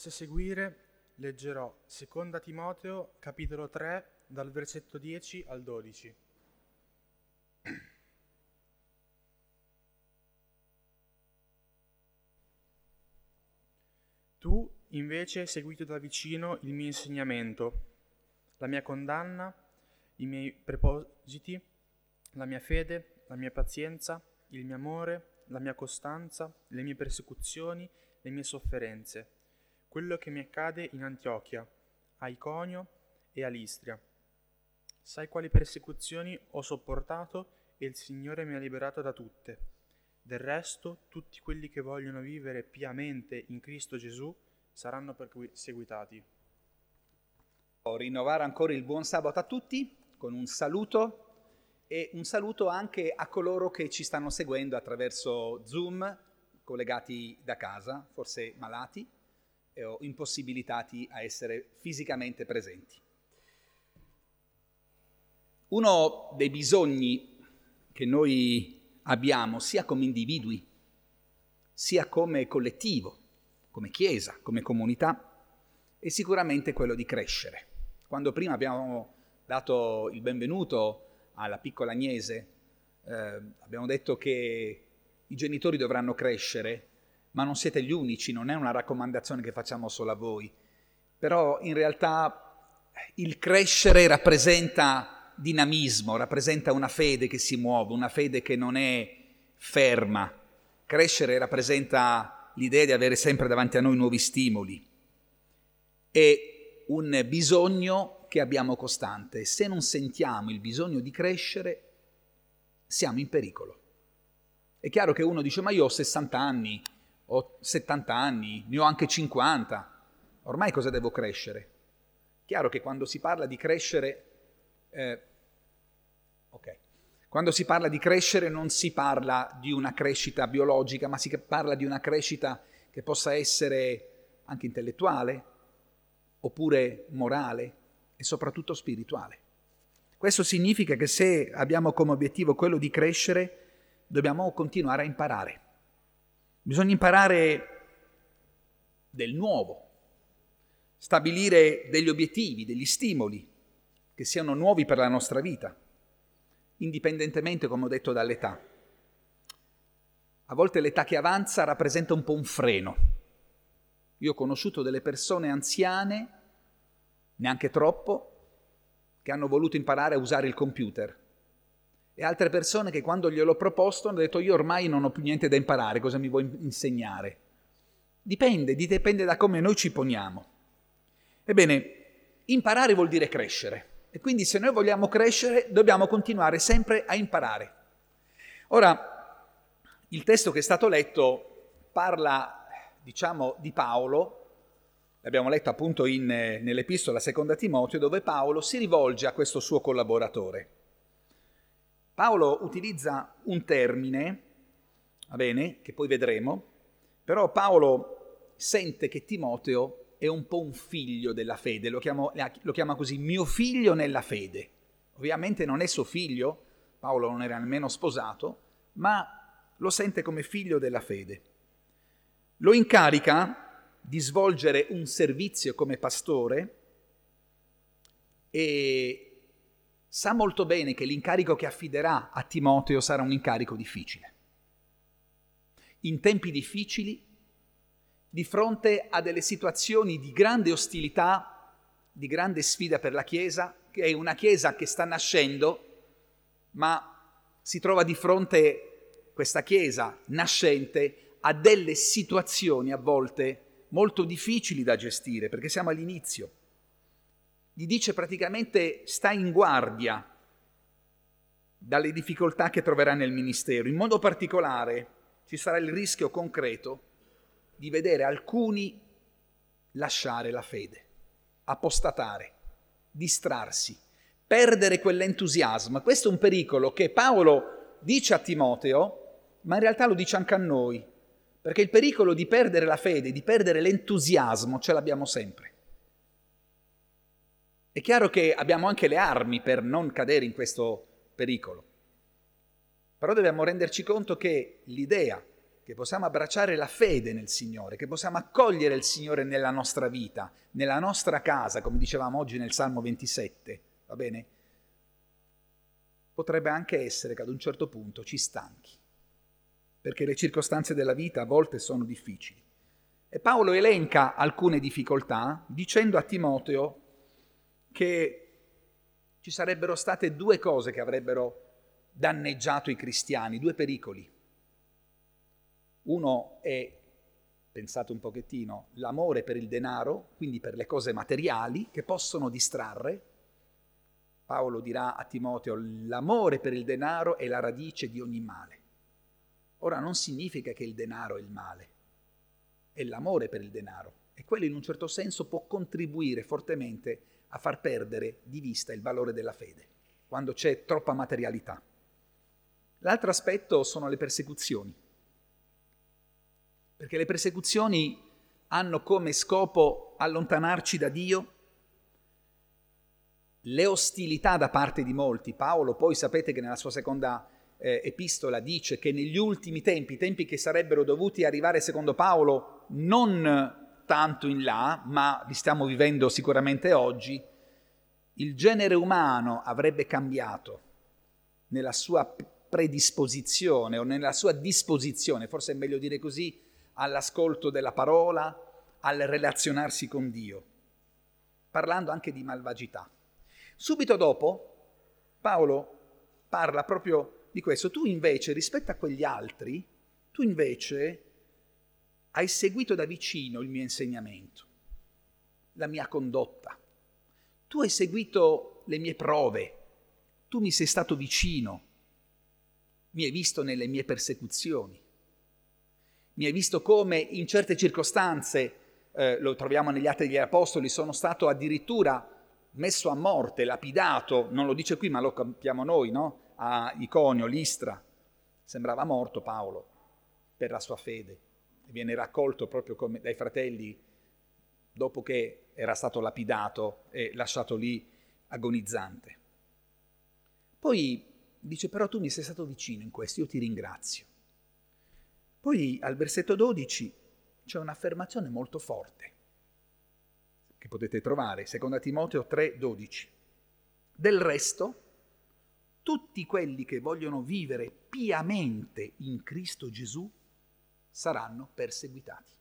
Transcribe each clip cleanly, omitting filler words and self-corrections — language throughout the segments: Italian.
Se seguire, leggerò Seconda Timoteo, capitolo 3, dal versetto 10 al 12. Tu, invece, hai seguito da vicino il mio insegnamento, la mia condanna, i miei propositi, la mia fede, la mia pazienza, il mio amore, la mia costanza, le mie persecuzioni, le mie sofferenze, quello che mi accade in Antiochia, a Iconio e a Listria. Sai quali persecuzioni ho sopportato e il Signore mi ha liberato da tutte. Del resto, tutti quelli che vogliono vivere piamente in Cristo Gesù saranno perseguitati. Rinnovare ancora il buon sabato a tutti con un saluto e un saluto anche a coloro che ci stanno seguendo attraverso Zoom, collegati da casa, forse malati o impossibilitati a essere fisicamente presenti. Uno dei bisogni che noi abbiamo sia come individui, sia come collettivo, come chiesa, come comunità, è sicuramente quello di crescere. Quando prima abbiamo dato il benvenuto alla piccola Agnese, abbiamo detto che i genitori dovranno crescere, ma non siete gli unici, non è una raccomandazione che facciamo solo a voi. Però in realtà il crescere rappresenta dinamismo, rappresenta una fede che si muove, una fede che non è ferma. Crescere rappresenta l'idea di avere sempre davanti a noi nuovi stimoli. È un bisogno che abbiamo costante. Se non sentiamo il bisogno di crescere, siamo in pericolo. È chiaro che uno dice, ma io ho 60 anni, ho 70 anni, ne ho anche 50, ormai cosa devo crescere? Chiaro che quando si parla di crescere, quando si parla di crescere non si parla di una crescita biologica, ma si parla di una crescita che possa essere anche intellettuale, oppure morale e soprattutto spirituale. Questo significa che se abbiamo come obiettivo quello di crescere, dobbiamo continuare a imparare. Bisogna imparare del nuovo, stabilire degli obiettivi, degli stimoli che siano nuovi per la nostra vita, indipendentemente, come ho detto, dall'età. A volte l'età che avanza rappresenta un po' un freno. Io ho conosciuto delle persone anziane, neanche troppo, che hanno voluto imparare a usare il computer. E altre persone che quando gliel'ho proposto hanno detto io ormai non ho più niente da imparare, cosa mi vuoi insegnare? Dipende da come noi ci poniamo. Ebbene, imparare vuol dire crescere. E quindi se noi vogliamo crescere dobbiamo continuare sempre a imparare. Ora, il testo che è stato letto parla, di Paolo. L'abbiamo letto appunto nell'epistola seconda Timoteo, dove Paolo si rivolge a questo suo collaboratore. Paolo utilizza un termine, va bene, che poi vedremo, però Paolo sente che Timoteo è un po' un figlio della fede, lo chiama così, mio figlio nella fede. Ovviamente non è suo figlio, Paolo non era nemmeno sposato, ma lo sente come figlio della fede. Lo incarica di svolgere un servizio come pastore e sa molto bene che l'incarico che affiderà a Timoteo sarà un incarico difficile. In tempi difficili, di fronte a delle situazioni di grande ostilità, di grande sfida per la Chiesa, che è una Chiesa che sta nascendo, ma si trova di fronte questa Chiesa nascente a delle situazioni a volte molto difficili da gestire, perché siamo all'inizio. Gli dice praticamente sta in guardia dalle difficoltà che troverà nel ministero. In modo particolare ci sarà il rischio concreto di vedere alcuni lasciare la fede, apostatare, distrarsi, perdere quell'entusiasmo. Questo è un pericolo che Paolo dice a Timoteo, ma in realtà lo dice anche a noi, perché il pericolo di perdere la fede, di perdere l'entusiasmo, ce l'abbiamo sempre. È chiaro che abbiamo anche le armi per non cadere in questo pericolo, però dobbiamo renderci conto che l'idea che possiamo abbracciare la fede nel Signore, che possiamo accogliere il Signore nella nostra vita, nella nostra casa, come dicevamo oggi nel Salmo 27, va bene? Potrebbe anche essere che ad un certo punto ci stanchi, perché le circostanze della vita a volte sono difficili. E Paolo elenca alcune difficoltà dicendo a Timoteo che ci sarebbero state due cose che avrebbero danneggiato i cristiani, due pericoli. Uno è, pensate un pochettino, l'amore per il denaro, quindi per le cose materiali che possono distrarre. Paolo dirà a Timoteo: l'amore per il denaro è la radice di ogni male. Ora non significa che il denaro è il male, è l'amore per il denaro, e quello in un certo senso può contribuire fortemente a far perdere di vista il valore della fede, quando c'è troppa materialità. L'altro aspetto sono le persecuzioni, perché le persecuzioni hanno come scopo allontanarci da Dio, le ostilità da parte di molti. Paolo poi sapete che nella sua seconda epistola dice che negli ultimi tempi, tempi che sarebbero dovuti arrivare secondo Paolo non tanto in là, ma li stiamo vivendo sicuramente oggi, il genere umano avrebbe cambiato nella sua predisposizione o nella sua disposizione, forse è meglio dire così, all'ascolto della parola, al relazionarsi con Dio, parlando anche di malvagità. Subito dopo Paolo parla proprio di questo. Tu invece, rispetto a quegli altri, tu invece hai seguito da vicino il mio insegnamento, la mia condotta. Tu hai seguito le mie prove, tu mi sei stato vicino, mi hai visto nelle mie persecuzioni, mi hai visto come in certe circostanze, lo troviamo negli Atti degli Apostoli, sono stato addirittura messo a morte, lapidato, non lo dice qui ma lo capiamo noi, no? A Iconio, Listra, sembrava morto Paolo per la sua fede, e viene raccolto proprio come dai fratelli dopo che era stato lapidato e lasciato lì agonizzante. Poi dice: però tu mi sei stato vicino in questo, io ti ringrazio. Poi al versetto 12 c'è un'affermazione molto forte che potete trovare, 2 Timoteo 3,12. Del resto, tutti quelli che vogliono vivere piamente in Cristo Gesù saranno perseguitati.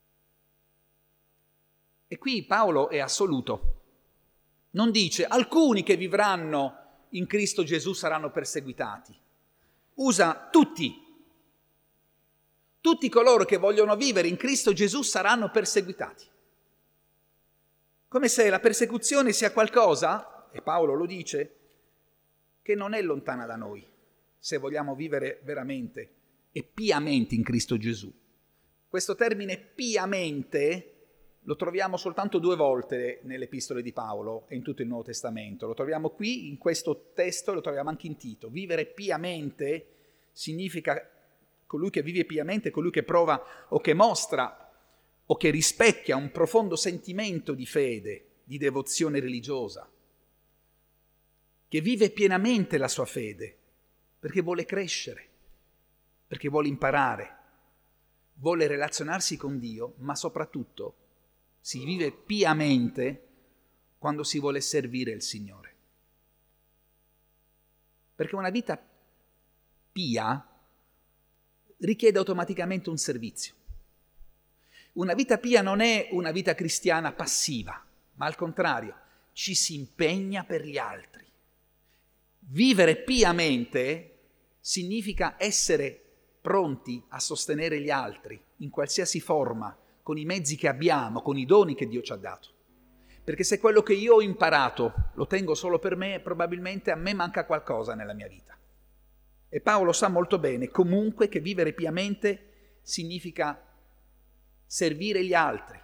E qui Paolo è assoluto. Non dice alcuni che vivranno in Cristo Gesù saranno perseguitati. Usa tutti. Tutti coloro che vogliono vivere in Cristo Gesù saranno perseguitati. Come se la persecuzione sia qualcosa, e Paolo lo dice, che non è lontana da noi, se vogliamo vivere veramente e piamente in Cristo Gesù. Questo termine piamente lo troviamo soltanto 2 volte nelle epistole di Paolo e in tutto il Nuovo Testamento. Lo troviamo qui, in questo testo, lo troviamo anche in Tito. Vivere piamente significa colui che vive piamente, colui che prova o che mostra o che rispecchia un profondo sentimento di fede, di devozione religiosa, che vive pienamente la sua fede, perché vuole crescere, perché vuole imparare, vuole relazionarsi con Dio, ma soprattutto si vive piamente quando si vuole servire il Signore. Perché una vita pia richiede automaticamente un servizio. Una vita pia non è una vita cristiana passiva, ma al contrario, ci si impegna per gli altri. Vivere piamente significa essere pronti a sostenere gli altri in qualsiasi forma, con i mezzi che abbiamo, con i doni che Dio ci ha dato. Perché se quello che io ho imparato lo tengo solo per me, probabilmente a me manca qualcosa nella mia vita. E Paolo sa molto bene comunque che vivere piamente significa servire gli altri,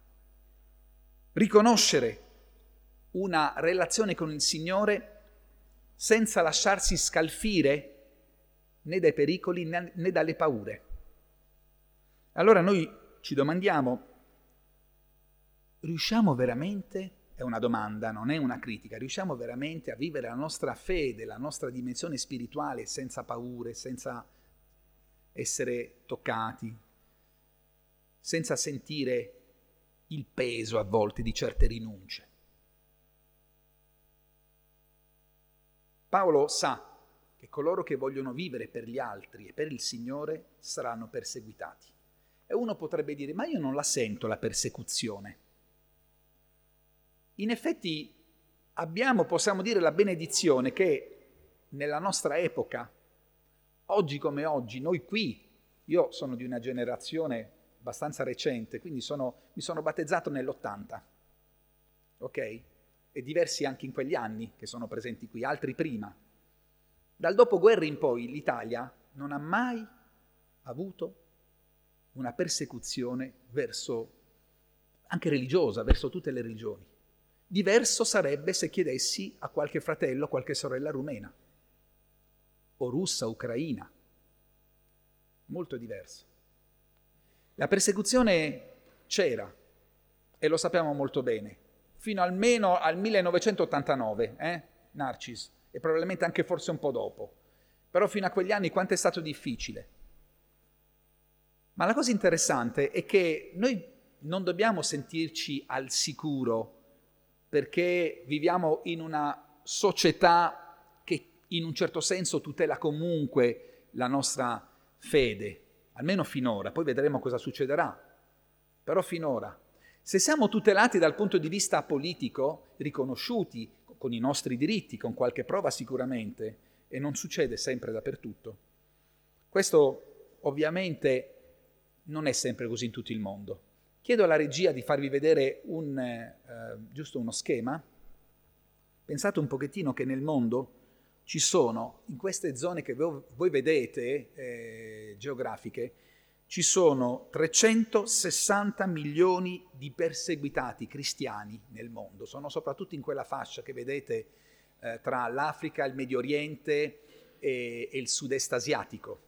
riconoscere una relazione con il Signore senza lasciarsi scalfire né dai pericoli né dalle paure. Allora noi ci domandiamo, riusciamo veramente, è una domanda, non è una critica, riusciamo veramente a vivere la nostra fede, la nostra dimensione spirituale senza paure, senza essere toccati, senza sentire il peso a volte di certe rinunce. Paolo sa che coloro che vogliono vivere per gli altri e per il Signore saranno perseguitati. E uno potrebbe dire, ma io non la sento la persecuzione. In effetti possiamo dire, la benedizione che nella nostra epoca, oggi come oggi, noi qui, io sono di una generazione abbastanza recente, quindi mi sono battezzato nell'80, ok? E diversi anche in quegli anni che sono presenti qui, altri prima. Dal dopoguerra in poi l'Italia non ha mai avuto una persecuzione anche religiosa, verso tutte le religioni. Diverso sarebbe se chiedessi a qualche fratello, a qualche sorella rumena, o russa, ucraina. Molto diverso. La persecuzione c'era, e lo sappiamo molto bene, fino almeno al 1989, Narcis, e probabilmente anche forse un po' dopo. Però fino a quegli anni quanto è stato difficile. Ma la cosa interessante è che noi non dobbiamo sentirci al sicuro perché viviamo in una società che in un certo senso tutela comunque la nostra fede, almeno finora, poi vedremo cosa succederà, però finora. Se siamo tutelati dal punto di vista politico, riconosciuti con i nostri diritti, con qualche prova sicuramente, e non succede sempre dappertutto, questo ovviamente non è sempre così in tutto il mondo. Chiedo alla regia di farvi vedere giusto uno schema. Pensate un pochettino che nel mondo ci sono, in queste zone che voi vedete, geografiche, ci sono 360 milioni di perseguitati cristiani nel mondo. Sono soprattutto in quella fascia che vedete tra l'Africa, il Medio Oriente e il sud-est asiatico.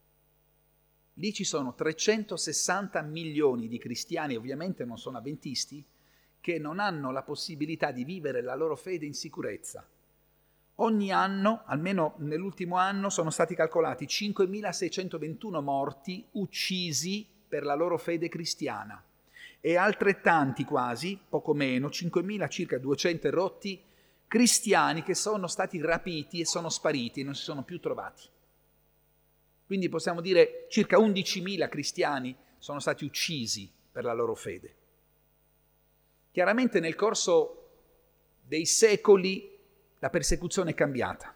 Lì ci sono 360 milioni di cristiani, ovviamente non sono avventisti, che non hanno la possibilità di vivere la loro fede in sicurezza. Ogni anno, almeno nell'ultimo anno, sono stati calcolati 5.621 morti uccisi per la loro fede cristiana e altrettanti quasi, poco meno, 5.000 circa 200 rotti cristiani che sono stati rapiti e sono spariti e non si sono più trovati. Quindi possiamo dire circa 11.000 cristiani sono stati uccisi per la loro fede. Chiaramente nel corso dei secoli la persecuzione è cambiata.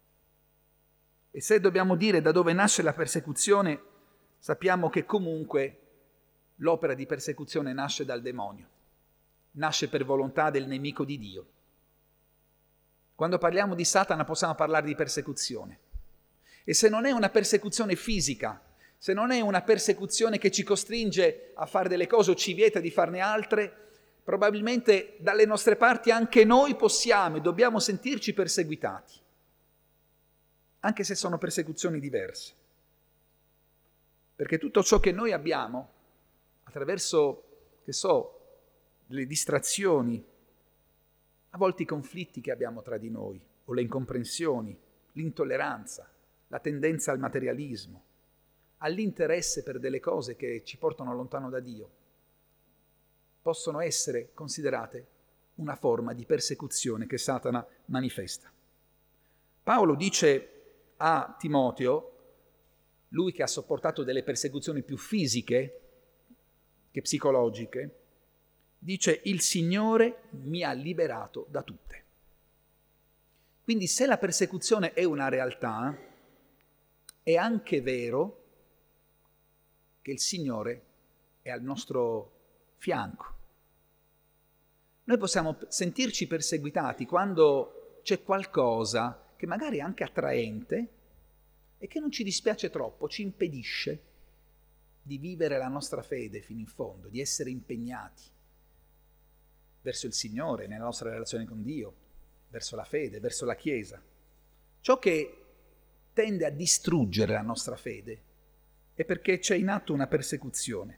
E se dobbiamo dire da dove nasce la persecuzione, sappiamo che comunque l'opera di persecuzione nasce dal demonio, nasce per volontà del nemico di Dio. Quando parliamo di Satana possiamo parlare di persecuzione. E se non è una persecuzione fisica, se non è una persecuzione che ci costringe a fare delle cose o ci vieta di farne altre, probabilmente dalle nostre parti anche noi possiamo e dobbiamo sentirci perseguitati, anche se sono persecuzioni diverse. Perché tutto ciò che noi abbiamo, attraverso, le distrazioni, a volte i conflitti che abbiamo tra di noi, o le incomprensioni, l'intolleranza, la tendenza al materialismo, all'interesse per delle cose che ci portano lontano da Dio, possono essere considerate una forma di persecuzione che Satana manifesta. Paolo dice a Timoteo, lui che ha sopportato delle persecuzioni più fisiche che psicologiche, dice: il Signore mi ha liberato da tutte. Quindi se la persecuzione è una realtà, è anche vero che il Signore è al nostro fianco. Noi possiamo sentirci perseguitati quando c'è qualcosa che magari è anche attraente e che non ci dispiace troppo, ci impedisce di vivere la nostra fede fino in fondo, di essere impegnati verso il Signore, nella nostra relazione con Dio, verso la fede, verso la Chiesa. Ciò che tende a distruggere la nostra fede è perché c'è in atto una persecuzione.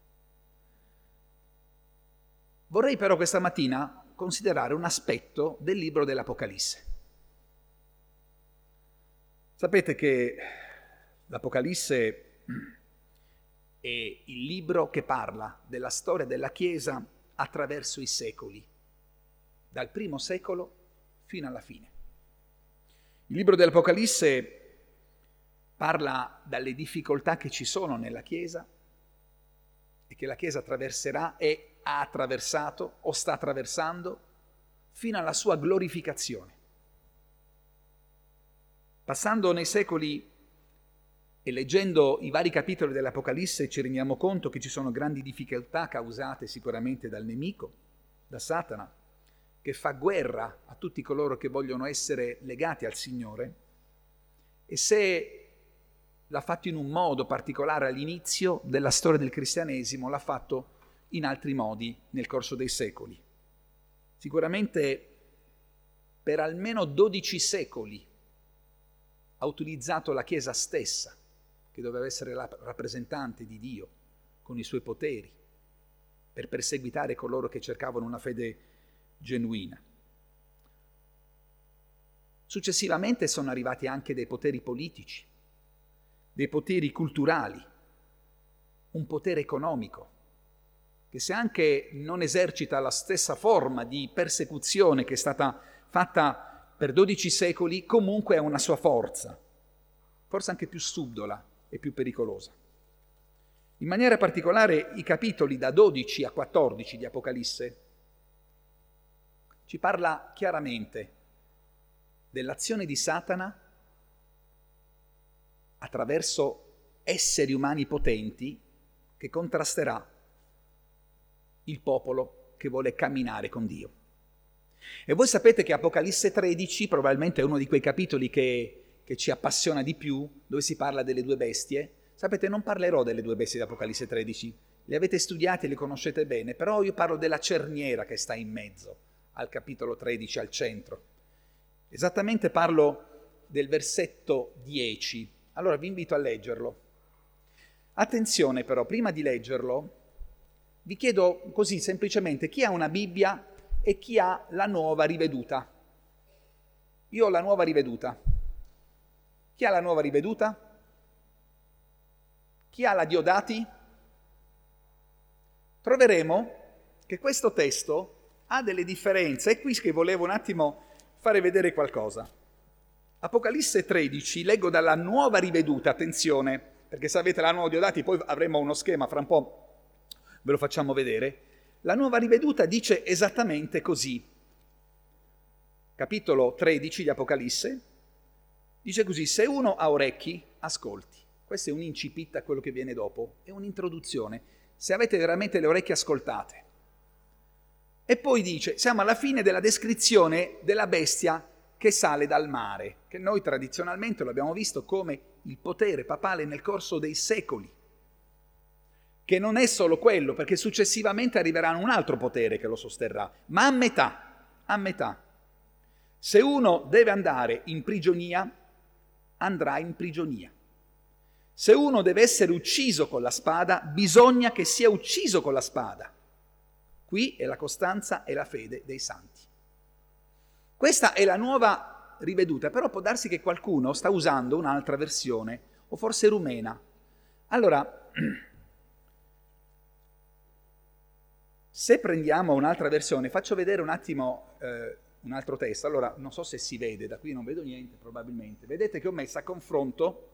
Vorrei però questa mattina considerare un aspetto del libro dell'Apocalisse. Sapete che l'Apocalisse è il libro che parla della storia della Chiesa attraverso i secoli, dal primo secolo fino alla fine. Il libro dell'Apocalisse parla dalle difficoltà che ci sono nella Chiesa e che la Chiesa attraverserà e ha attraversato o sta attraversando fino alla sua glorificazione. Passando nei secoli e leggendo i vari capitoli dell'Apocalisse ci rendiamo conto che ci sono grandi difficoltà causate sicuramente dal nemico, da Satana, che fa guerra a tutti coloro che vogliono essere legati al Signore, e se l'ha fatto in un modo particolare all'inizio della storia del cristianesimo, l'ha fatto in altri modi nel corso dei secoli. Sicuramente per almeno 12 secoli ha utilizzato la Chiesa stessa, che doveva essere la rappresentante di Dio, con i suoi poteri, per perseguitare coloro che cercavano una fede genuina. Successivamente sono arrivati anche dei poteri politici, dei poteri culturali, un potere economico, che se anche non esercita la stessa forma di persecuzione che è stata fatta per 12 secoli, comunque ha una sua forza, forse anche più subdola e più pericolosa. In maniera particolare i capitoli da 12 a 14 di Apocalisse ci parla chiaramente dell'azione di Satana attraverso esseri umani potenti che contrasterà il popolo che vuole camminare con Dio. E voi sapete che Apocalisse 13 probabilmente è uno di quei capitoli che ci appassiona di più, dove si parla delle due bestie. Sapete, non parlerò delle due bestie di Apocalisse 13, le avete studiate e le conoscete bene, però io parlo della cerniera che sta in mezzo al capitolo 13, al centro. Esattamente parlo del versetto 10. Allora vi invito a leggerlo. Attenzione però, prima di leggerlo, vi chiedo così semplicemente chi ha una Bibbia e chi ha la nuova riveduta. Io ho la nuova riveduta. Chi ha la nuova riveduta? Chi ha la Diodati? Troveremo che questo testo ha delle differenze. È qui che volevo un attimo fare vedere qualcosa. Apocalisse 13, leggo dalla nuova riveduta, attenzione, perché se avete la nuova Diodati poi avremo uno schema, fra un po' ve lo facciamo vedere. La nuova riveduta dice esattamente così. Capitolo 13 di Apocalisse. Dice così: se uno ha orecchi, ascolti. Questo è un incipit a quello che viene dopo, è un'introduzione. Se avete veramente le orecchie, ascoltate. E poi dice, siamo alla fine della descrizione della bestia che sale dal mare, che noi tradizionalmente lo abbiamo visto come il potere papale nel corso dei secoli, che non è solo quello, perché successivamente arriverà un altro potere che lo sosterrà, ma a metà. Se uno deve andare in prigionia, andrà in prigionia. Se uno deve essere ucciso con la spada, bisogna che sia ucciso con la spada. Qui è la costanza e la fede dei santi. Questa è la nuova riveduta, però può darsi che qualcuno sta usando un'altra versione, o forse rumena. Allora, se prendiamo un'altra versione, faccio vedere un attimo un altro testo. Allora, non so se si vede, da qui non vedo niente probabilmente. Vedete che ho messo a confronto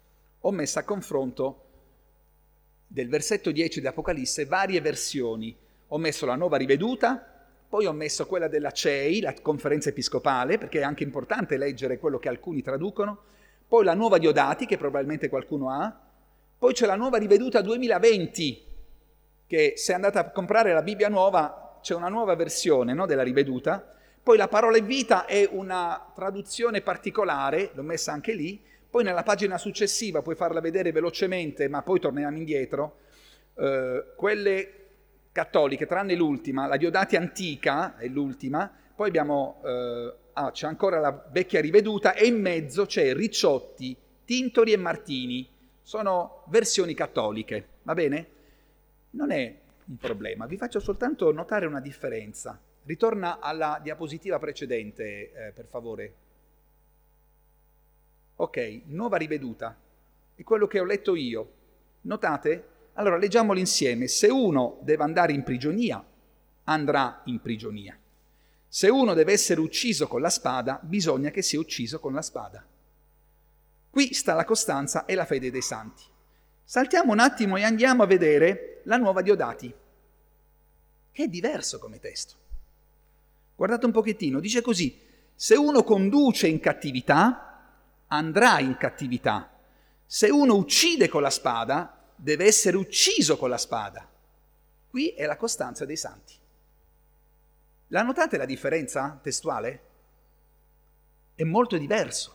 del versetto 10 di Apocalisse varie versioni. Ho messo la nuova riveduta, poi ho messo quella della CEI, la conferenza episcopale, perché è anche importante leggere quello che alcuni traducono, poi la nuova Diodati, che probabilmente qualcuno ha, poi c'è la nuova riveduta 2020, che se andate a comprare la Bibbia nuova c'è una nuova versione, no, della riveduta. Poi la parola vita è una traduzione particolare, l'ho messa anche lì. Poi nella pagina successiva, puoi farla vedere velocemente, ma poi torniamo indietro, quelle cattoliche, tranne l'ultima, la Diodati antica è l'ultima, poi abbiamo, c'è ancora la vecchia riveduta e in mezzo c'è Ricciotti, Tintori e Martini. Sono versioni cattoliche, va bene? Non è un problema, vi faccio soltanto notare una differenza. Ritorna alla diapositiva precedente, per favore. Ok, nuova riveduta. È quello che ho letto io. Notate? Allora leggiamoli insieme. Se uno deve andare in prigionia, andrà in prigionia. Se uno deve essere ucciso con la spada, bisogna che sia ucciso con la spada. Qui sta la costanza e la fede dei santi. Saltiamo un attimo e andiamo a vedere la Nuova Diodati, che è diverso come testo. Guardate un pochettino, dice così: se uno conduce in cattività, andrà in cattività. Se uno uccide con la spada, deve essere ucciso con la spada. Qui è la costanza dei santi. La notate la differenza testuale? È molto diverso.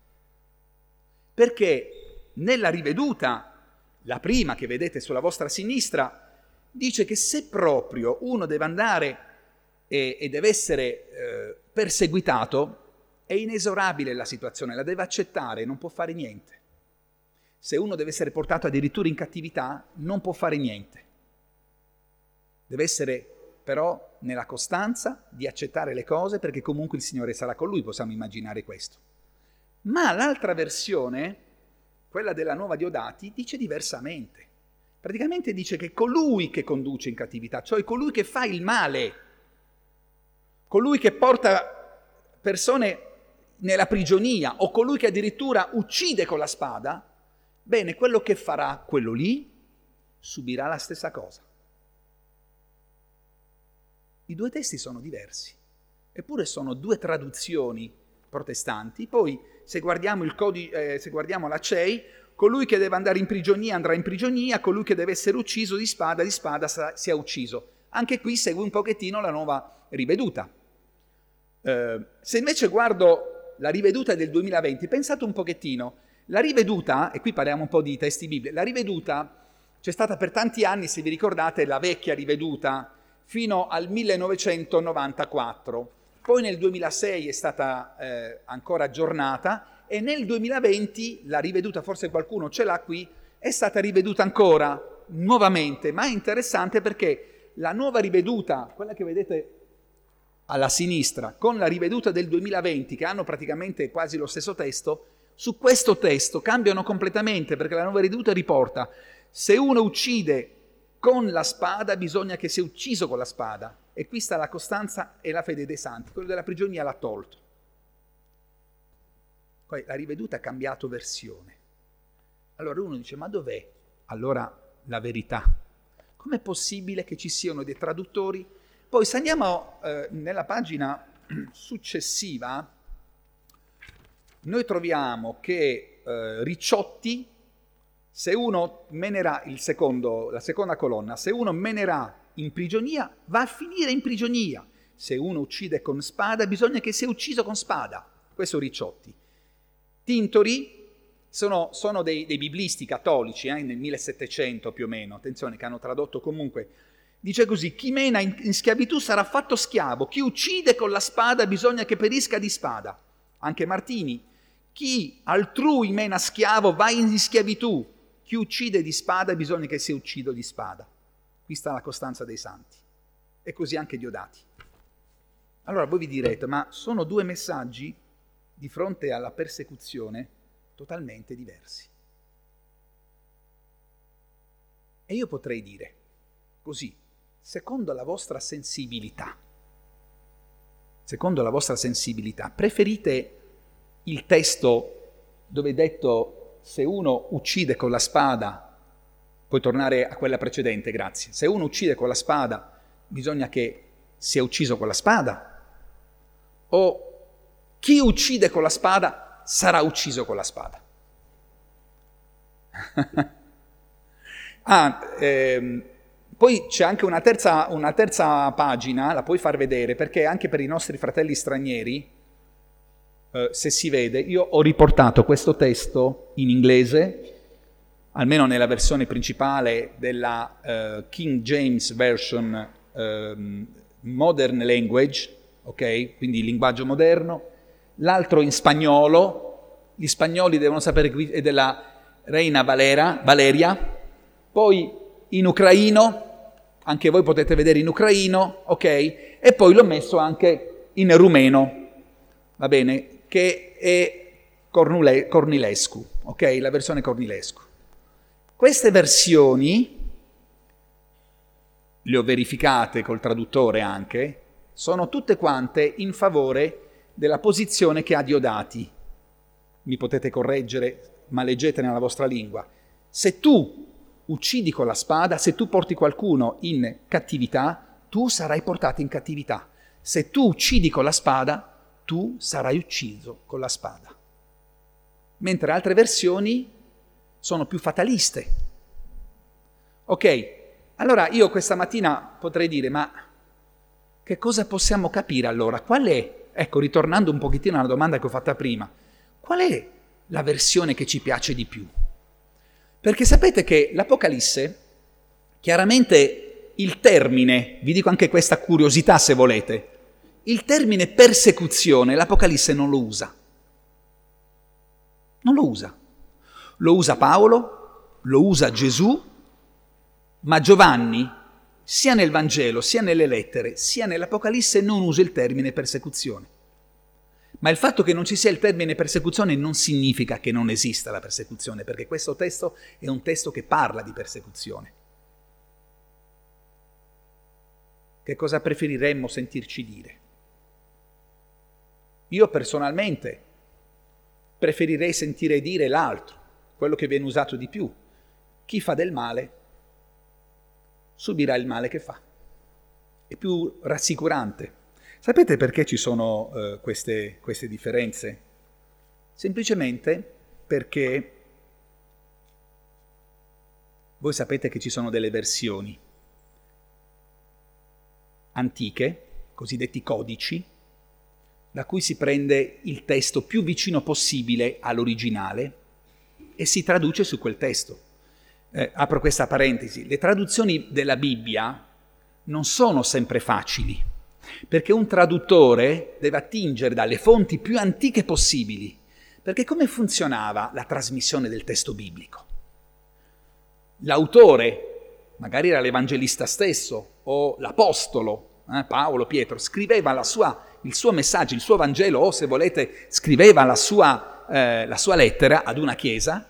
Perché nella riveduta, la prima che vedete sulla vostra sinistra, dice che se proprio uno deve andare e deve essere perseguitato, è inesorabile la situazione, la deve accettare, non può fare niente. Se uno deve essere portato addirittura in cattività, non può fare niente. Deve essere però nella costanza di accettare le cose, perché comunque il Signore sarà con lui, possiamo immaginare questo. Ma l'altra versione, quella della Nuova Diodati, dice diversamente. Praticamente dice che colui che conduce in cattività, cioè colui che fa il male, colui che porta persone nella prigionia o colui che addirittura uccide con la spada, bene, quello che farà quello lì subirà la stessa cosa. I due testi sono diversi, eppure sono due traduzioni protestanti. Poi se guardiamo se guardiamo la CEI, colui che deve andare in prigionia andrà in prigionia, colui che deve essere ucciso di spada sia ucciso. Anche qui segue un pochettino la Nuova Riveduta. Se invece guardo la Riveduta del 2020, pensate un pochettino, la Riveduta, e qui parliamo un po' di testi biblici, la Riveduta c'è stata per tanti anni, se vi ricordate, la vecchia Riveduta, fino al 1994. Poi nel 2006 è stata ancora aggiornata e nel 2020 la riveduta, forse qualcuno ce l'ha qui, è stata riveduta ancora nuovamente, ma è interessante perché la nuova riveduta, quella che vedete alla sinistra, con la riveduta del 2020, che hanno praticamente quasi lo stesso testo, su questo testo cambiano completamente, perché la nuova riveduta riporta: se uno uccide con la spada, bisogna che sia ucciso con la spada. E qui sta la costanza e la fede dei santi. Quello della prigionia l'ha tolto. Poi la riveduta ha cambiato versione. Allora uno dice: ma dov'è allora la verità? Com'è possibile che ci siano dei traduttori? Poi se andiamo nella pagina successiva, noi troviamo che Ricciotti, se uno menerà la seconda colonna, se uno menerà in prigionia, va a finire in prigionia. Se uno uccide con spada, bisogna che sia ucciso con spada. Questo Ricciotti. Tintori sono dei biblisti cattolici, nel 1700 più o meno, attenzione, che hanno tradotto comunque. Dice così: chi mena in schiavitù sarà fatto schiavo, chi uccide con la spada bisogna che perisca di spada. Anche Martini: chi altrui mena schiavo va in schiavitù, chi uccide di spada bisogna che sia ucciso di spada. Qui sta la costanza dei santi. E così anche Diodati. Allora voi vi direte: ma sono due messaggi di fronte alla persecuzione totalmente diversi. E io potrei dire così: secondo la vostra sensibilità, preferite il testo dove è detto: se uno uccide con la spada, puoi tornare a quella precedente, grazie, se uno uccide con la spada bisogna che sia ucciso con la spada, o chi uccide con la spada sarà ucciso con la spada? Poi c'è anche una terza pagina, la puoi far vedere, perché anche per i nostri fratelli stranieri, se si vede, io ho riportato questo testo in inglese, almeno nella versione principale della King James Version Modern Language, ok? Quindi linguaggio moderno, l'altro in spagnolo, gli spagnoli devono sapere che è della Reina Valeria, poi in ucraino, anche voi potete vedere in ucraino, ok? E poi l'ho messo anche in rumeno, va bene? Che è Cornilescu, ok? La versione Cornilescu. Queste versioni, le ho verificate col traduttore anche, sono tutte quante in favore della posizione che ha Diodati. Mi potete correggere, ma leggete nella vostra lingua. Se tu uccidi con la spada, se tu porti qualcuno in cattività, tu sarai portato in cattività. Se tu uccidi con la spada, tu sarai ucciso con la spada. Mentre altre versioni sono più fataliste. Ok, allora io questa mattina potrei dire, ma che cosa possiamo capire allora? Qual è, ecco, ritornando un pochettino alla domanda che ho fatta prima, qual è la versione che ci piace di più? Perché sapete che l'Apocalisse, chiaramente il termine, vi dico anche questa curiosità se volete, il termine persecuzione l'Apocalisse non lo usa. Non lo usa. Lo usa Paolo, lo usa Gesù, ma Giovanni, sia nel Vangelo, sia nelle lettere, sia nell'Apocalisse, non usa il termine persecuzione. Ma il fatto che non ci sia il termine persecuzione non significa che non esista la persecuzione, perché questo testo è un testo che parla di persecuzione. Che cosa preferiremmo sentirci dire? Io personalmente preferirei sentire dire l'altro, quello che viene usato di più. Chi fa del male subirà il male che fa. È più rassicurante. Sapete perché ci sono queste differenze? Semplicemente perché voi sapete che ci sono delle versioni antiche, cosiddetti codici, da cui si prende il testo più vicino possibile all'originale e si traduce su quel testo. Apro questa parentesi, le traduzioni della Bibbia non sono sempre facili, perché un traduttore deve attingere dalle fonti più antiche possibili. Perché come funzionava la trasmissione del testo biblico? L'autore, magari era l'evangelista stesso o l'apostolo, Paolo, Pietro, scriveva il suo messaggio, il suo Vangelo, o se volete scriveva la sua lettera ad una chiesa.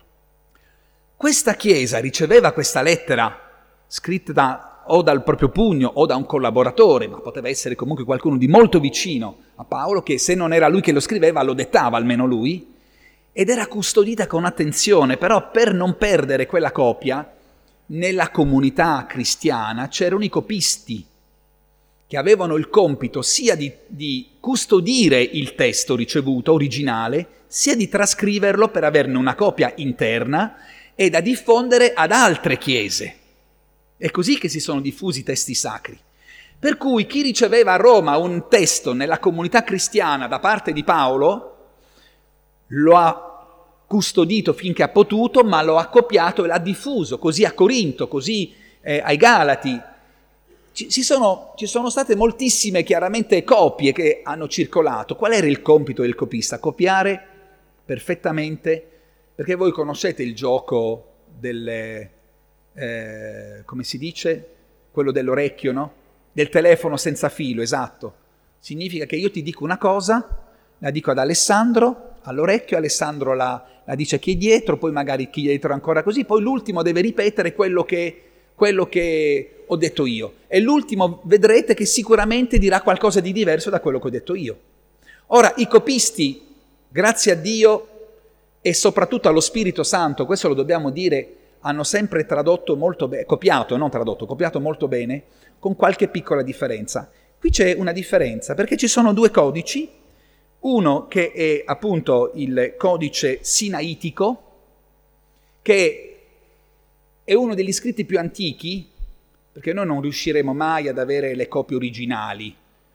Questa chiesa riceveva questa lettera scritta o dal proprio pugno o da un collaboratore, ma poteva essere comunque qualcuno di molto vicino a Paolo, che se non era lui che lo scriveva lo dettava almeno lui, ed era custodita con attenzione. Però per non perdere quella copia, nella comunità cristiana c'erano i copisti, che avevano il compito sia di custodire il testo ricevuto, originale, sia di trascriverlo per averne una copia interna e da diffondere ad altre chiese. È così che si sono diffusi i testi sacri. Per cui chi riceveva a Roma un testo nella comunità cristiana da parte di Paolo lo ha custodito finché ha potuto, ma lo ha copiato e l'ha diffuso, così a Corinto, così ai Galati. Ci sono state moltissime chiaramente copie che hanno circolato. Qual era il compito del copista? Copiare perfettamente, perché voi conoscete il gioco delle, come si dice? Quello dell'orecchio, no? Del telefono senza filo, esatto. Significa che io ti dico una cosa, la dico ad Alessandro, all'orecchio, Alessandro la dice a chi è dietro, poi magari chi è dietro ancora così, poi l'ultimo deve ripetere quello che ho detto io. E l'ultimo vedrete che sicuramente dirà qualcosa di diverso da quello che ho detto io. Ora, i copisti, grazie a Dio e soprattutto allo Spirito Santo, questo lo dobbiamo dire, hanno sempre tradotto molto bene, copiato molto bene, con qualche piccola differenza. Qui c'è una differenza, perché ci sono due codici, uno che è appunto il codice sinaitico, che è uno degli scritti più antichi, perché noi non riusciremo mai ad avere le copie originali,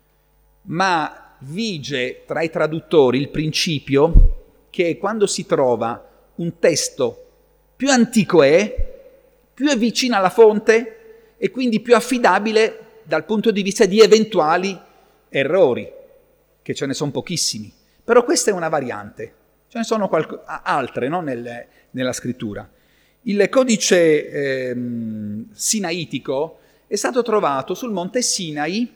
ma vige tra i traduttori il principio che quando si trova un testo più antico più è vicino alla fonte e quindi più affidabile dal punto di vista di eventuali errori, che ce ne sono pochissimi. Però questa è una variante, ce ne sono altre, no? nella scrittura. Il codice sinaitico è stato trovato sul monte Sinai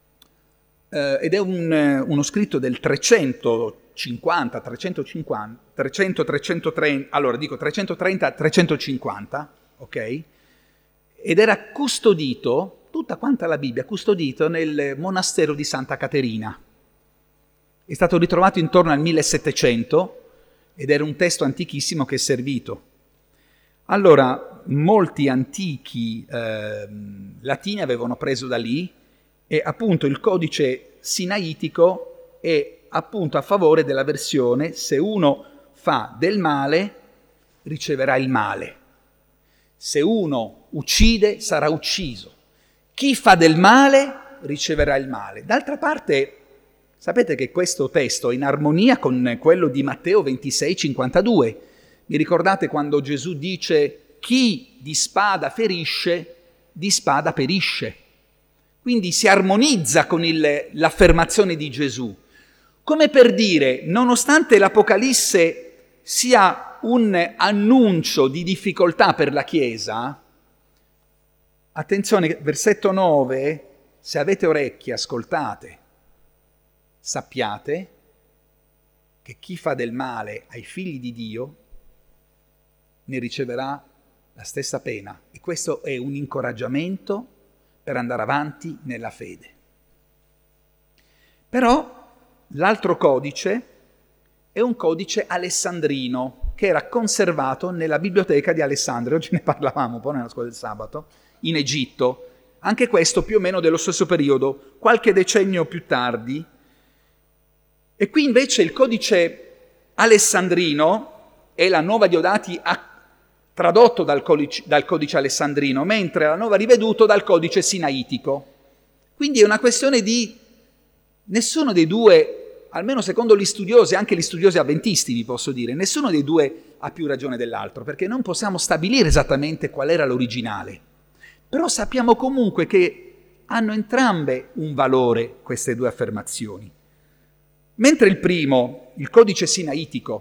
ed è uno scritto del 350 330, allora dico 330-350, ok? Ed era custodito, tutta quanta la Bibbia, custodito nel monastero di Santa Caterina. È stato ritrovato intorno al 1700 ed era un testo antichissimo che è servito. Allora, molti antichi latini avevano preso da lì e appunto il codice sinaitico è appunto a favore della versione: se uno fa del male, riceverà il male. Se uno uccide, sarà ucciso. Chi fa del male, riceverà il male. D'altra parte, sapete che questo testo è in armonia con quello di Matteo 26,52. Mi ricordate quando Gesù dice: chi di spada ferisce, di spada perisce. Quindi si armonizza con l'affermazione di Gesù. Come per dire, nonostante l'Apocalisse sia un annuncio di difficoltà per la Chiesa, attenzione, versetto 9, se avete orecchie ascoltate, sappiate che chi fa del male ai figli di Dio ne riceverà la stessa pena. E questo è un incoraggiamento per andare avanti nella fede. Però l'altro codice è un codice alessandrino che era conservato nella biblioteca di Alessandria. Oggi ne parlavamo un po' nella scuola del sabato, in Egitto. Anche questo più o meno dello stesso periodo, qualche decennio più tardi. E qui invece il codice alessandrino e la Nuova Diodati ha tradotto dal codice alessandrino, mentre la Nuova riveduto dal codice sinaitico. Quindi è una questione di nessuno dei due, almeno secondo gli studiosi, anche gli studiosi avventisti vi posso dire, nessuno dei due ha più ragione dell'altro, perché non possiamo stabilire esattamente qual era l'originale. Però sappiamo comunque che hanno entrambe un valore queste due affermazioni. Mentre il primo, il codice sinaitico,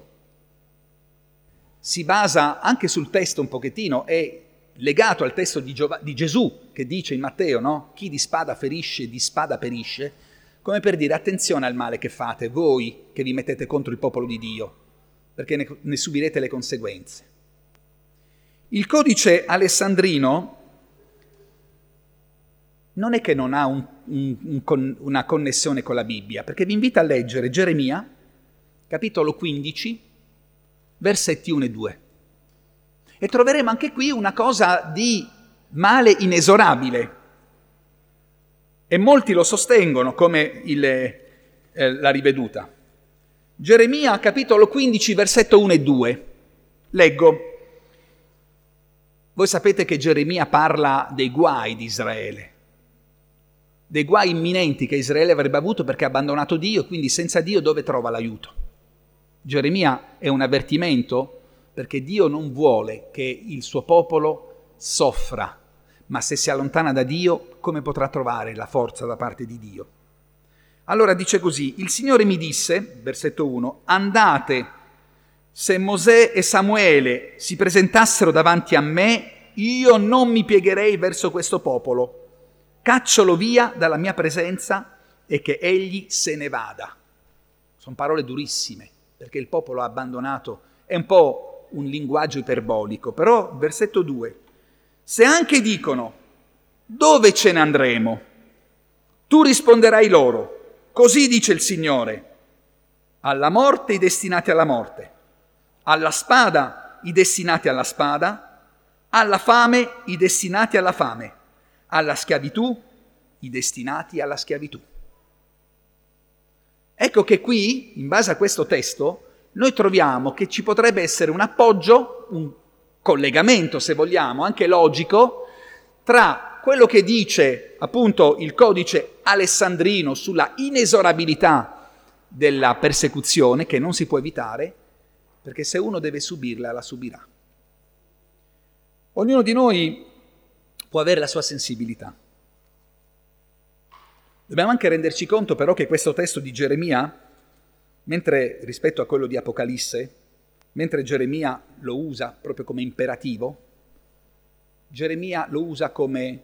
si basa anche sul testo un pochettino, è legato al testo di Gesù che dice in Matteo, no? Chi di spada ferisce, di spada perisce, come per dire attenzione al male che fate voi che vi mettete contro il popolo di Dio, perché ne subirete le conseguenze. Il codice alessandrino non è che non ha una connessione con la Bibbia, perché vi invito a leggere Geremia, capitolo 15, versetti 1 e 2. E troveremo anche qui una cosa di male inesorabile. E molti lo sostengono come la riveduta. Geremia, capitolo 15, versetto 1 e 2. Leggo. Voi sapete che Geremia parla dei guai di Israele, dei guai imminenti che Israele avrebbe avuto perché ha abbandonato Dio, e quindi senza Dio dove trova l'aiuto? Geremia è un avvertimento perché Dio non vuole che il suo popolo soffra, ma se si allontana da Dio, come potrà trovare la forza da parte di Dio? Allora dice così: il Signore mi disse, versetto 1, andate, se Mosè e Samuele si presentassero davanti a me, io non mi piegherei verso questo popolo, cacciolo via dalla mia presenza e che egli se ne vada. Sono parole durissime, perché il popolo ha abbandonato, è un po' un linguaggio iperbolico, però versetto 2, se anche dicono dove ce ne andremo, tu risponderai loro, così dice il Signore, alla morte i destinati alla morte, alla spada i destinati alla spada, alla fame i destinati alla fame, alla schiavitù i destinati alla schiavitù. Ecco che qui, in base a questo testo, noi troviamo che ci potrebbe essere un appoggio, un collegamento, se vogliamo, anche logico, tra quello che dice appunto il codice alessandrino sulla inesorabilità della persecuzione, che non si può evitare, perché se uno deve subirla, la subirà. Ognuno di noi può avere la sua sensibilità. Dobbiamo anche renderci conto però che questo testo di Geremia, mentre rispetto a quello di Apocalisse, mentre Geremia lo usa proprio come imperativo, Geremia lo usa come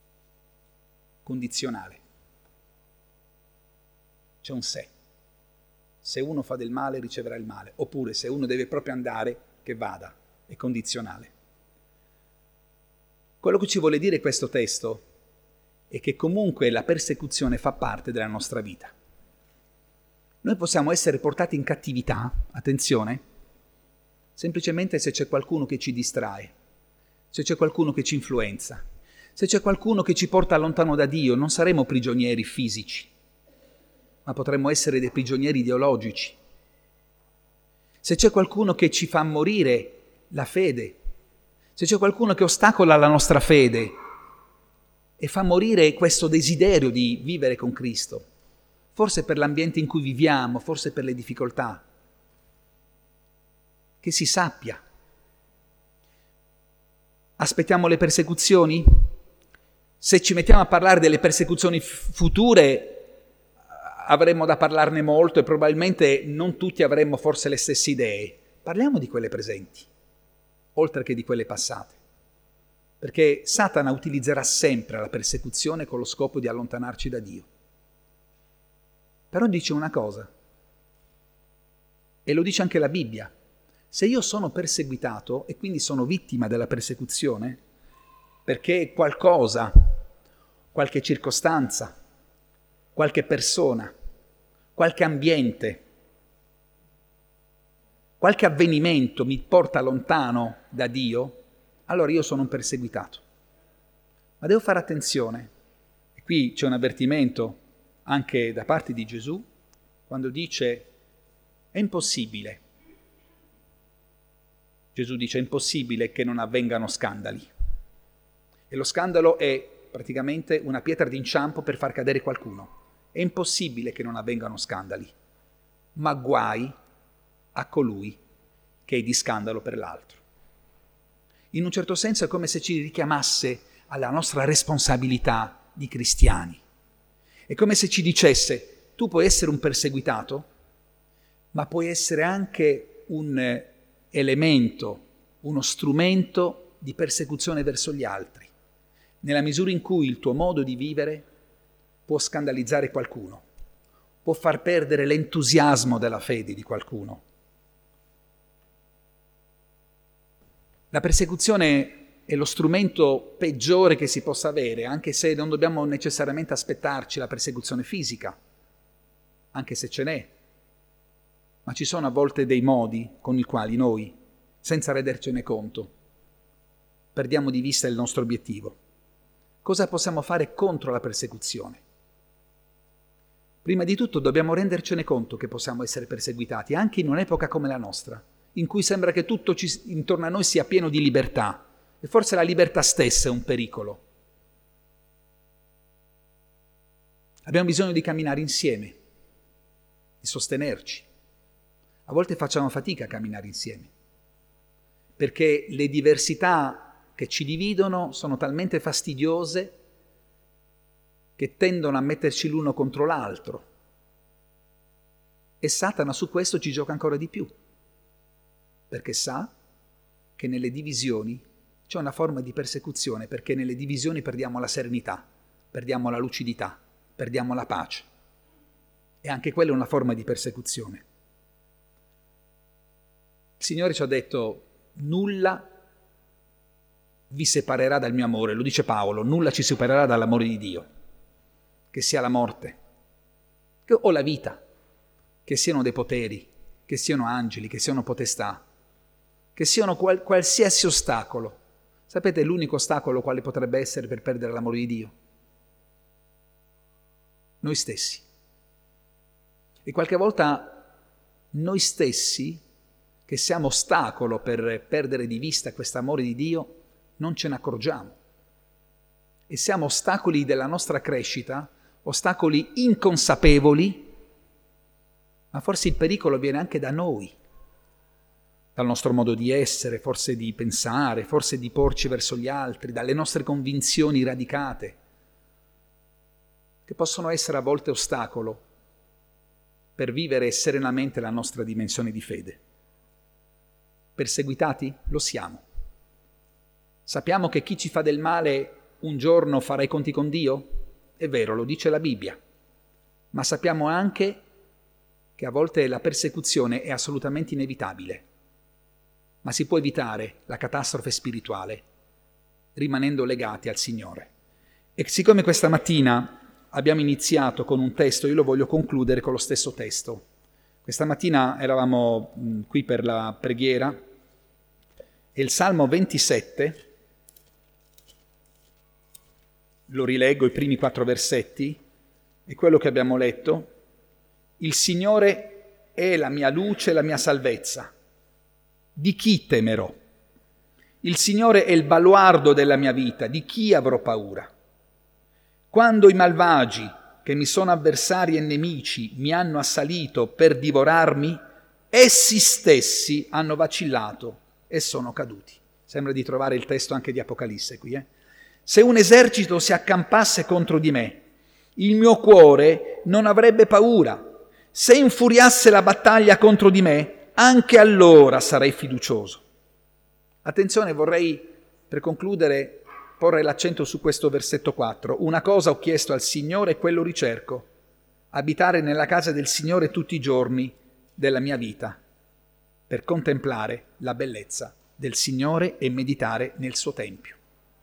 condizionale. C'è un se. Se uno fa del male riceverà il male, oppure se uno deve proprio andare, che vada, è condizionale. Quello che ci vuole dire questo testo è che comunque la persecuzione fa parte della nostra vita. Noi possiamo essere portati in cattività, attenzione, semplicemente se c'è qualcuno che ci distrae, se c'è qualcuno che ci influenza, se c'è qualcuno che ci porta lontano da Dio. Non saremo prigionieri fisici, ma potremmo essere dei prigionieri ideologici. Se c'è qualcuno che ci fa morire la fede, se c'è qualcuno che ostacola la nostra fede e fa morire questo desiderio di vivere con Cristo, forse per l'ambiente in cui viviamo, forse per le difficoltà, che si sappia. Aspettiamo le persecuzioni? Se ci mettiamo a parlare delle persecuzioni future, avremmo da parlarne molto e probabilmente non tutti avremmo forse le stesse idee. Parliamo di quelle presenti, oltre che di quelle passate. Perché Satana utilizzerà sempre la persecuzione con lo scopo di allontanarci da Dio. Però dice una cosa, e lo dice anche la Bibbia: se io sono perseguitato e quindi sono vittima della persecuzione, perché qualcosa, qualche circostanza, qualche persona, qualche ambiente, qualche avvenimento mi porta lontano da Dio, allora io sono un perseguitato. Ma devo fare attenzione, e qui c'è un avvertimento anche da parte di Gesù, quando dice è impossibile. Gesù dice è impossibile che non avvengano scandali. E lo scandalo è praticamente una pietra d'inciampo per far cadere qualcuno. È impossibile che non avvengano scandali, ma guai a colui che è di scandalo per l'altro. In un certo senso è come se ci richiamasse alla nostra responsabilità di cristiani. È come se ci dicesse: tu puoi essere un perseguitato, ma puoi essere anche un elemento, uno strumento di persecuzione verso gli altri, nella misura in cui il tuo modo di vivere può scandalizzare qualcuno, può far perdere l'entusiasmo della fede di qualcuno. La persecuzione è lo strumento peggiore che si possa avere, anche se non dobbiamo necessariamente aspettarci la persecuzione fisica, anche se ce n'è. Ma ci sono a volte dei modi con i quali noi, senza rendercene conto, perdiamo di vista il nostro obiettivo. Cosa possiamo fare contro la persecuzione? Prima di tutto dobbiamo rendercene conto che possiamo essere perseguitati, anche in un'epoca come la nostra, in cui sembra che tutto intorno a noi sia pieno di libertà, e forse la libertà stessa è un pericolo. Abbiamo bisogno di camminare insieme, di sostenerci. A volte facciamo fatica a camminare insieme, perché le diversità che ci dividono sono talmente fastidiose che tendono a metterci l'uno contro l'altro. E Satana su questo ci gioca ancora di più, perché sa che nelle divisioni c'è una forma di persecuzione, perché nelle divisioni perdiamo la serenità, perdiamo la lucidità, perdiamo la pace. E anche quella è una forma di persecuzione. Il Signore ci ha detto: nulla vi separerà dal mio amore, lo dice Paolo, nulla ci separerà dall'amore di Dio, che sia la morte o la vita, che siano dei poteri, che siano angeli, che siano potestà, che siano qualsiasi ostacolo. Sapete l'unico ostacolo quale potrebbe essere per perdere l'amore di Dio? Noi stessi. E qualche volta noi stessi, che siamo ostacolo per perdere di vista questo amore di Dio, non ce ne accorgiamo. E siamo ostacoli della nostra crescita, ostacoli inconsapevoli, ma forse il pericolo viene anche da noi, dal nostro modo di essere, forse di pensare, forse di porci verso gli altri, dalle nostre convinzioni radicate, che possono essere a volte ostacolo per vivere serenamente la nostra dimensione di fede. Perseguitati? Lo siamo. Sappiamo che chi ci fa del male un giorno farà i conti con Dio? È vero, lo dice la Bibbia. Ma sappiamo anche che a volte la persecuzione è assolutamente inevitabile, ma si può evitare la catastrofe spirituale rimanendo legati al Signore. E siccome questa mattina abbiamo iniziato con un testo, io lo voglio concludere con lo stesso testo. Questa mattina eravamo qui per la preghiera e il Salmo 27, lo rileggo i primi 4 versetti, è quello che abbiamo letto. Il Signore è la mia luce, la mia salvezza. Di chi temerò? Il Signore è il baluardo della mia vita, di chi avrò paura? Quando i malvagi, che mi sono avversari e nemici, mi hanno assalito per divorarmi, essi stessi hanno vacillato e sono caduti. Sembra di trovare il testo anche di Apocalisse qui. Se un esercito si accampasse contro di me, il mio cuore non avrebbe paura. Se infuriasse la battaglia contro di me, anche allora sarei fiducioso. Attenzione, vorrei per concludere porre l'accento su questo versetto 4. Una cosa ho chiesto al Signore e quello ricerco: abitare nella casa del Signore tutti i giorni della mia vita, per contemplare la bellezza del Signore e meditare nel suo tempio.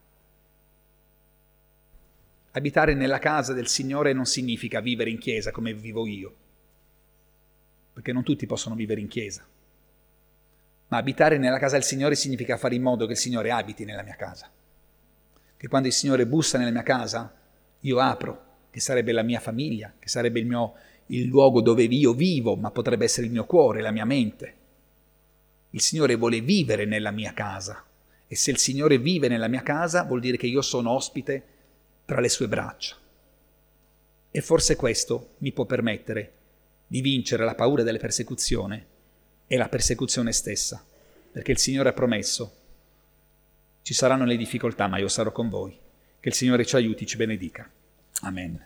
Abitare nella casa del Signore non significa vivere in chiesa come vivo io, perché non tutti possono vivere in chiesa. Ma abitare nella casa del Signore significa fare in modo che il Signore abiti nella mia casa. Che quando il Signore bussa nella mia casa, io apro, che sarebbe la mia famiglia, che sarebbe il luogo dove io vivo, ma potrebbe essere il mio cuore, la mia mente. Il Signore vuole vivere nella mia casa. E se il Signore vive nella mia casa, vuol dire che io sono ospite tra le sue braccia. E forse questo mi può permettere di vincere la paura delle persecuzioni e la persecuzione stessa, perché il Signore ha promesso: ci saranno le difficoltà, ma io sarò con voi. Che il Signore ci aiuti, ci benedica. Amen.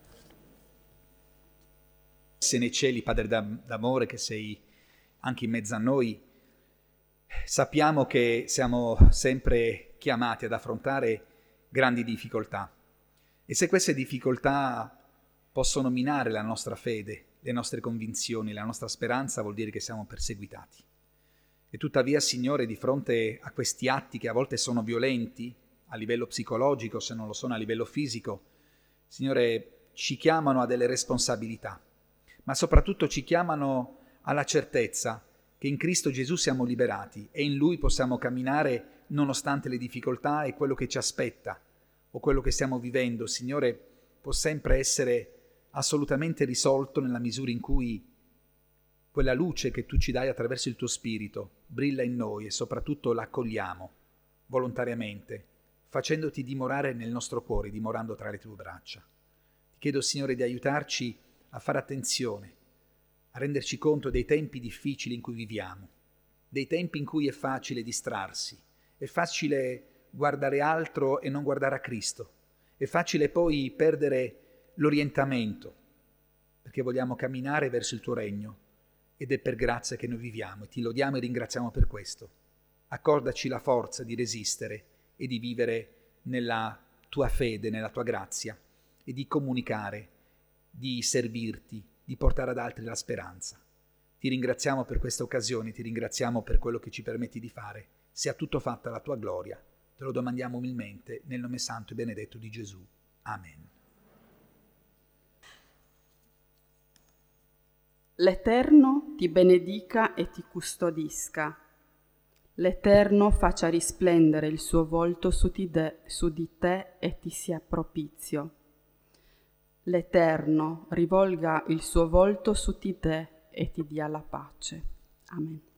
Se nei cieli, Padre d'amore, che sei anche in mezzo a noi, sappiamo che siamo sempre chiamati ad affrontare grandi difficoltà. E se queste difficoltà possono minare la nostra fede, le nostre convinzioni, la nostra speranza, vuol dire che siamo perseguitati. E tuttavia, Signore, di fronte a questi atti che a volte sono violenti a livello psicologico, se non lo sono a livello fisico, Signore, ci chiamano a delle responsabilità, ma soprattutto ci chiamano alla certezza che in Cristo Gesù siamo liberati e in Lui possiamo camminare nonostante le difficoltà, e quello che ci aspetta o quello che stiamo vivendo, Signore, può sempre essere assolutamente risolto nella misura in cui quella luce che tu ci dai attraverso il tuo Spirito brilla in noi e soprattutto la accogliamo volontariamente, facendoti dimorare nel nostro cuore, dimorando tra le tue braccia. Ti chiedo, Signore, di aiutarci a fare attenzione, a renderci conto dei tempi difficili in cui viviamo, dei tempi in cui è facile distrarsi, è facile guardare altro e non guardare a Cristo, è facile poi perdere l'orientamento, perché vogliamo camminare verso il tuo regno, ed è per grazia che noi viviamo, e ti lodiamo e ringraziamo per questo. Accordaci la forza di resistere e di vivere nella tua fede, nella tua grazia, e di comunicare, di servirti, di portare ad altri la speranza. Ti ringraziamo per questa occasione, ti ringraziamo per quello che ci permetti di fare. Sia tutto fatto alla tua gloria. Te lo domandiamo umilmente nel nome santo e benedetto di Gesù. Amen. L'Eterno ti benedica e ti custodisca. L'Eterno faccia risplendere il suo volto su di te e ti sia propizio. L'Eterno rivolga il suo volto su di te e ti dia la pace. Amen.